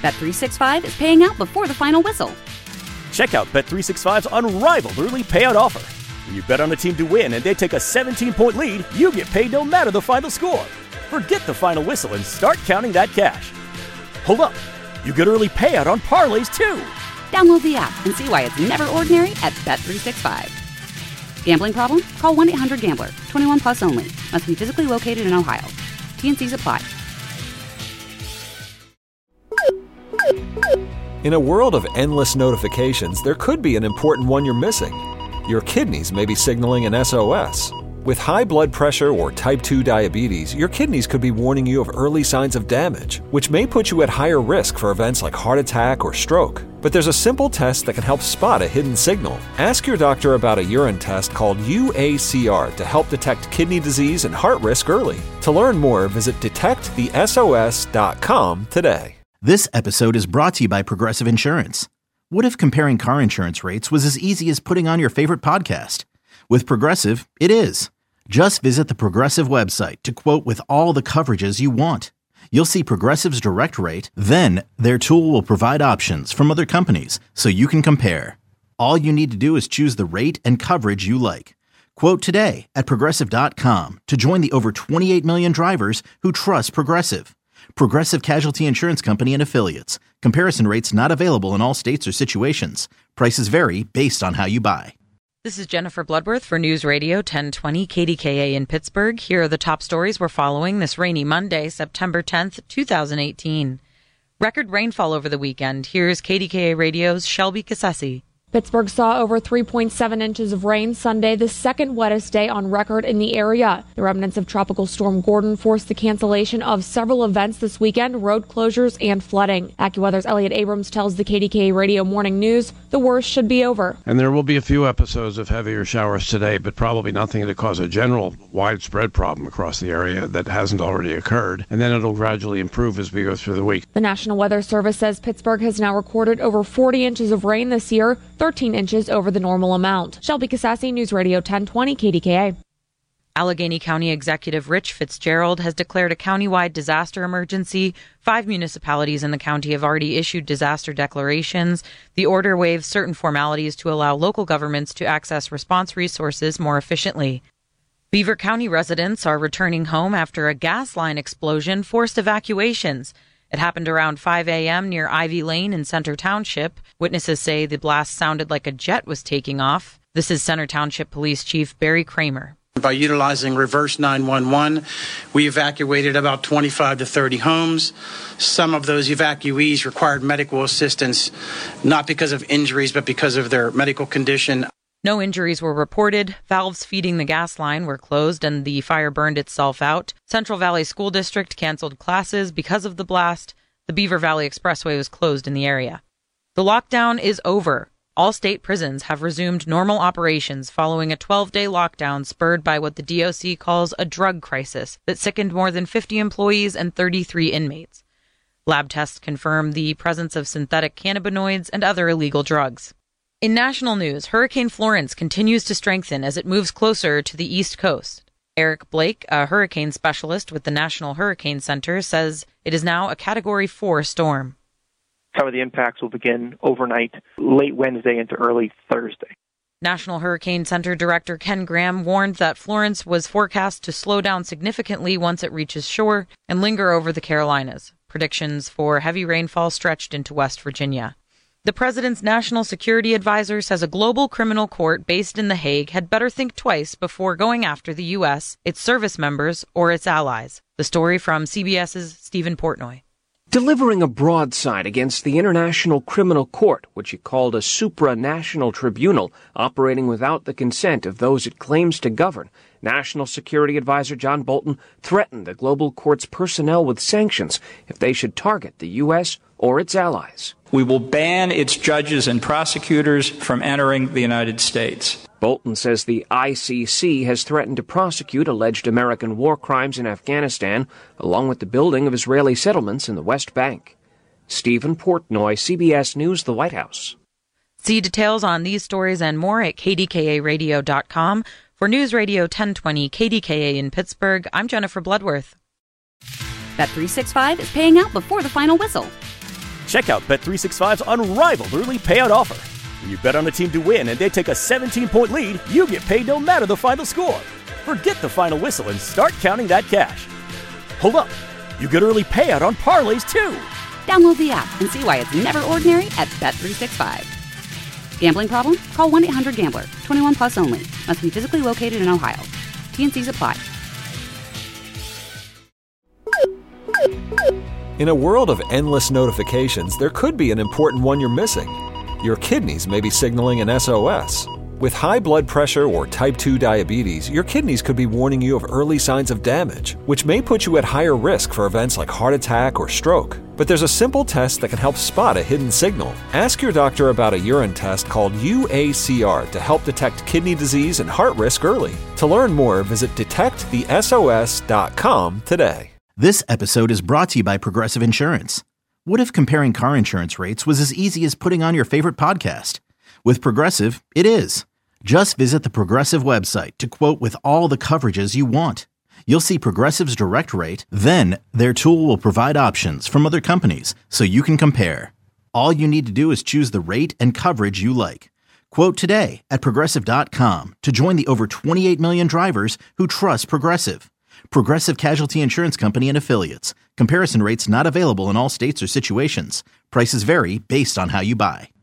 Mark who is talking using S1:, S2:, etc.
S1: Bet365 is paying out before the final whistle.
S2: Check out Bet365's unrivaled early payout offer. When you bet on a team to win and they take a 17-point lead, you get paid no matter the final score. Forget the final whistle and start counting that cash. Hold up. You get early payout on parlays, too.
S1: Download the app and see why it's never ordinary at Bet365. Gambling problem? Call 1-800-GAMBLER. 21 plus only. Must be physically located in Ohio. T&Cs apply.
S3: In a world of endless notifications, there could be an important one you're missing. Your kidneys may be signaling an SOS. With high blood pressure or type 2 diabetes, your kidneys could be warning you of early signs of damage, which may put you at higher risk for events like heart attack or stroke. But there's a simple test that can help spot a hidden signal. Ask your doctor about a urine test called UACR to help detect kidney disease and heart risk early. To learn more, visit detectthesos.com today.
S4: This episode is brought to you by Progressive Insurance. What if comparing car insurance rates was as easy as putting on your favorite podcast? With Progressive, it is. Just visit the Progressive website to quote with all the coverages you want. You'll see Progressive's direct rate, then their tool will provide options from other companies so you can compare. All you need to do is choose the rate and coverage you like. Quote today at Progressive.com to join the over 28 million drivers who trust Progressive. Progressive Casualty Insurance Company and Affiliates. Comparison rates not available in all states or situations. Prices vary based on how you buy.
S5: This is Jennifer Bloodworth for News Radio 1020 KDKA in Pittsburgh. Here are the top stories we're following this rainy Monday, September 10th, 2018. Record rainfall over the weekend. Here's KDKA Radio's Shelby Cassesi.
S6: Pittsburgh saw over 3.7 inches of rain Sunday, the second wettest day on record in the area. The remnants of Tropical Storm Gordon forced the cancellation of several events this weekend, road closures and flooding. AccuWeather's Elliot Abrams tells the KDKA Radio Morning News the worst should be over.
S7: And there will be a few episodes of heavier showers today, but probably nothing to cause a general widespread problem across the area that hasn't already occurred. And then it'll gradually improve as we go through the week.
S6: The National Weather Service says Pittsburgh has now recorded over 40 inches of rain this year, 13 inches over the normal amount. Shelby Cassasi, News Radio 1020 KDKA.
S5: Allegheny County Executive Rich Fitzgerald has declared a countywide disaster emergency. 5 municipalities in the county have already issued disaster declarations. The order waives certain formalities to allow local governments to access response resources more efficiently. Beaver County residents are returning home after a gas line explosion forced evacuations. It happened around 5 a.m. near Ivy Lane in Center Township. Witnesses say the blast sounded like a jet was taking off. This is Center Township Police Chief Barry Kramer.
S8: By utilizing reverse 911, we evacuated about 25 to 30 homes. Some of those evacuees required medical assistance, not because of injuries, but because of their medical condition.
S5: No injuries were reported. Valves feeding the gas line were closed and the fire burned itself out. Central Valley School District canceled classes because of the blast. The Beaver Valley Expressway was closed in the area. The lockdown is over. All state prisons have resumed normal operations following a 12-day lockdown spurred by what the DOC calls a drug crisis that sickened more than 50 employees and 33 inmates. Lab tests confirm the presence of synthetic cannabinoids and other illegal drugs. In national news, Hurricane Florence continues to strengthen as it moves closer to the East Coast. Eric Blake, a hurricane specialist with the National Hurricane Center, says it is now a Category 4 storm.
S9: Some of the impacts will begin overnight, late Wednesday into early Thursday.
S5: National Hurricane Center Director Ken Graham warned that Florence was forecast to slow down significantly once it reaches shore and linger over the Carolinas. Predictions for heavy rainfall stretched into West Virginia. The president's national security advisor says a global criminal court based in The Hague had better think twice before going after the U.S., its service members, or its allies. The story from CBS's Stephen Portnoy.
S10: Delivering a broadside against the International Criminal Court, which he called a supranational tribunal operating without the consent of those it claims to govern, National Security Advisor John Bolton threatened the global court's personnel with sanctions if they should target the U.S. or its allies.
S11: We will ban its judges and prosecutors from entering the United States.
S10: Bolton says the ICC has threatened to prosecute alleged American war crimes in Afghanistan, along with the building of Israeli settlements in the West Bank. Stephen Portnoy, CBS News, the White House.
S5: See details on these stories and more at kdkaradio.com. For News Radio 1020 KDKA in Pittsburgh, I'm Jennifer Bloodworth.
S1: Bet365 is paying out before the final whistle.
S2: Check out Bet365's unrivaled early payout offer. When you bet on a team to win and they take a 17-point lead, you get paid no matter the final score. Forget the final whistle and start counting that cash. Hold up. You get early payout on parlays, too.
S1: Download the app and see why it's never ordinary at Bet365. Gambling problem? Call 1-800-GAMBLER. 21 plus only. Must be physically located in Ohio. T&Cs apply.
S3: In a world of endless notifications, there could be an important one you're missing. Your kidneys may be signaling an SOS. With high blood pressure or type 2 diabetes, your kidneys could be warning you of early signs of damage, which may put you at higher risk for events like heart attack or stroke. But there's a simple test that can help spot a hidden signal. Ask your doctor about a urine test called UACR to help detect kidney disease and heart risk early. To learn more, visit detectthesos.com today.
S4: This episode is brought to you by Progressive Insurance. What if comparing car insurance rates was as easy as putting on your favorite podcast? With Progressive, it is. Just visit the Progressive website to quote with all the coverages you want. You'll see Progressive's direct rate, then their tool will provide options from other companies so you can compare. All you need to do is choose the rate and coverage you like. Quote today at Progressive.com to join the over 28 million drivers who trust Progressive. Progressive Casualty Insurance Company and Affiliates. Comparison rates not available in all states or situations. Prices vary based on how you buy.